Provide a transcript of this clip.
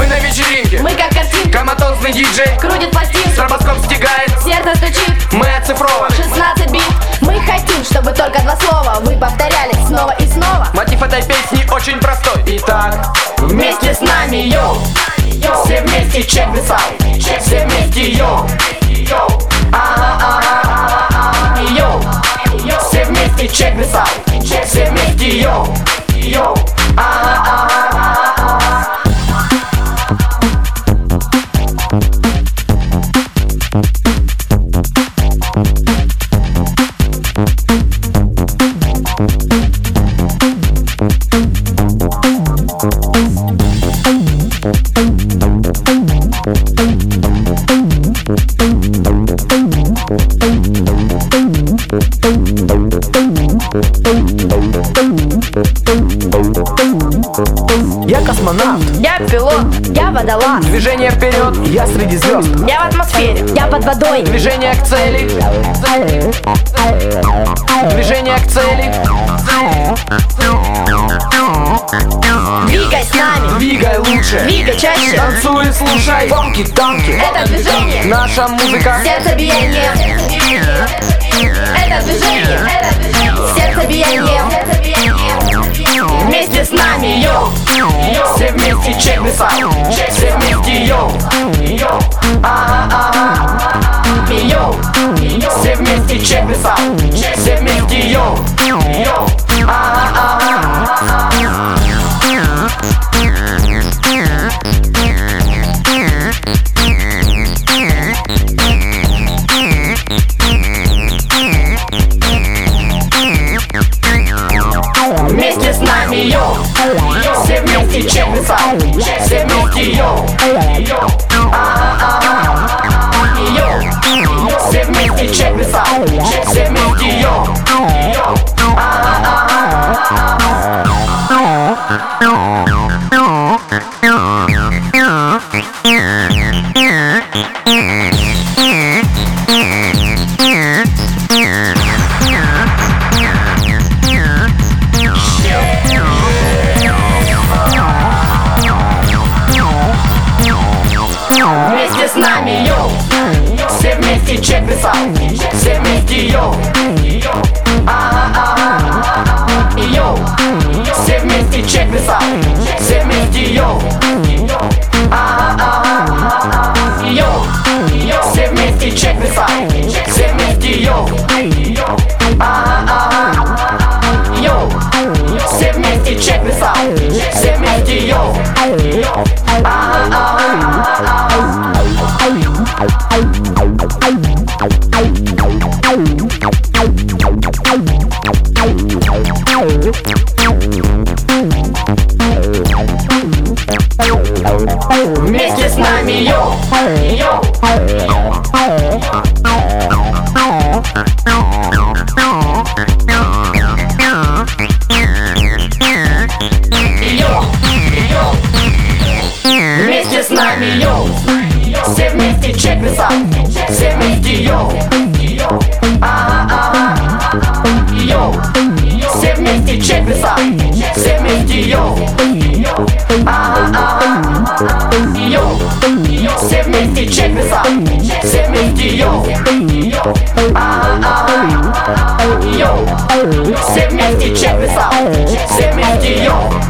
Мы на вечеринке, Мы как картинка, коматозный диджей, крутит пластинку, стробоскоп стигает, сердце стучит, мы оцифрованы. 16 бит. Мы хотим, чтобы только два слова вы повторяли снова и снова. Мотив этой песни очень простой. Итак, вместе с нами, йоу, все вместе, check this out, все вместе, йоу, йоу, все вместе, check this out, все вместе, йоу, Я космонавт, Я пилот, я водолаз, движение вперед, я среди звезд. я в атмосфере, я под водой. движение к цели, движение к цели, Двигай с нами, двигай лучше, двигай чаще. танцуй и слушай, Фанки-танки, Это движение, наша музыка, сердцебиение. Это движение, сердцебиение. вместе с нами, йоу, все вместе, check this out, все вместе, йоу, йоу, все вместе, check this out, все вместе, йоу, йоу, вместе с нами, йоу, все вместе, check this out, все вместе, йоу, йоу, все вместе, check this out, все вместе, йоу, йоу, вместе с нами, йоу, все вместе, check this out, все вместе, йоу, йоу, все вместе, check this out, все вместе, йоу, йоу, все вместе, check this out, все вместе, йоу, йоу, все вместе, check this out, все вместе, йоу, вместе с нами, йоу, йоу, вместе с нами, йоу, все вместе, check this out, все вместе, йоу, йоу, все вместе, check this out, все вместе, йоу, йоу, все вместе, check this out, все вместе, йоу, йоу, все вместе, check this out, все вместе, йоу.